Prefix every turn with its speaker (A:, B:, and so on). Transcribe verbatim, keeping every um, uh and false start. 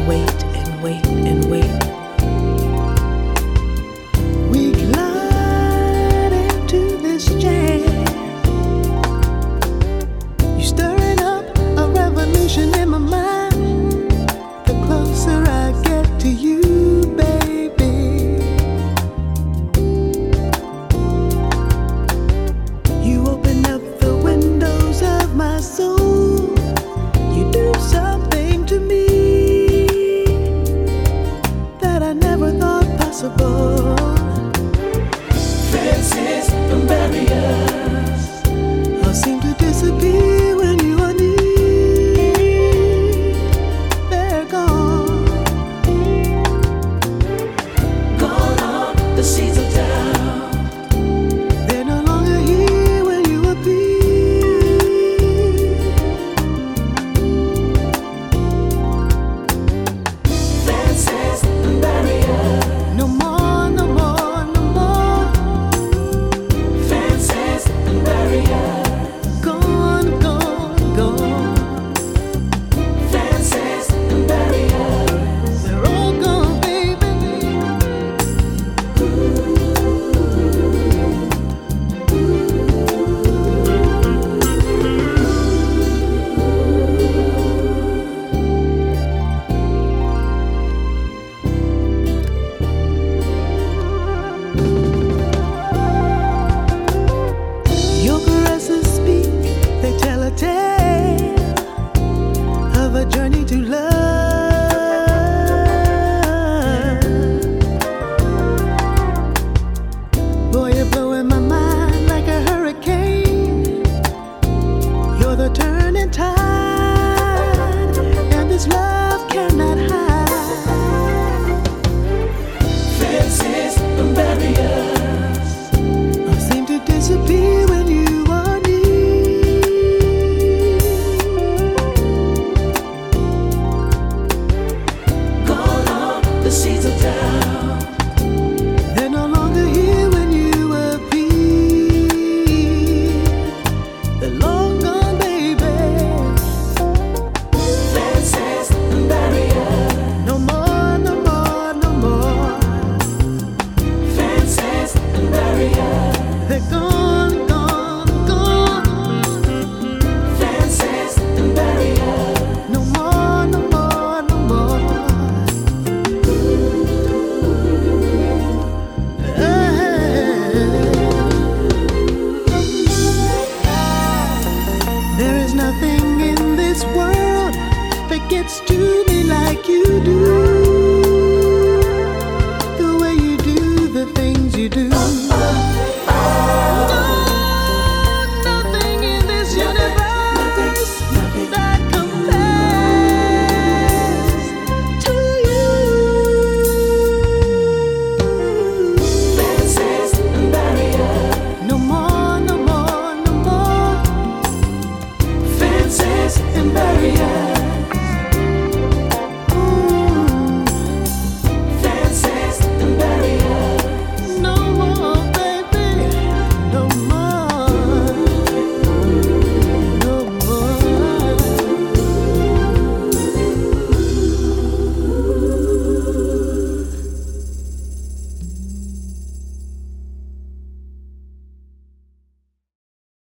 A: wait and wait and wait. We glide into this jam. You're stirring up a revolution in my mind. The closer I get to you, baby, you open up the windows of my soul. You do something to me that I never thought possible. Fences and barriers all seem to disappear when you are near. They're gone, gone are the seeds of doubt. They're no longer here when you appear. Fences and barriers, no more, no more, no more. Fences and barriers, gone, gone, gone. Fences and barriers, they're all gone, baby. Your caresses speak, they tell a tale of a journey to love. Boy, you're blowing my mind like a hurricane. You're the turning tide, and this love cannot hide. Fences and barriers all seem to disappear when you are near. Gone are the seeds of doubt. They're no longer here when you appear. They're long gone, baby. Fences and barriers, no more, no more, no more. Fences and barriers, they're gone, gone, gone. Fences and barriers, no more, no more, no more. There is nothing in this world that gets to me like you do. The way you do the things you do.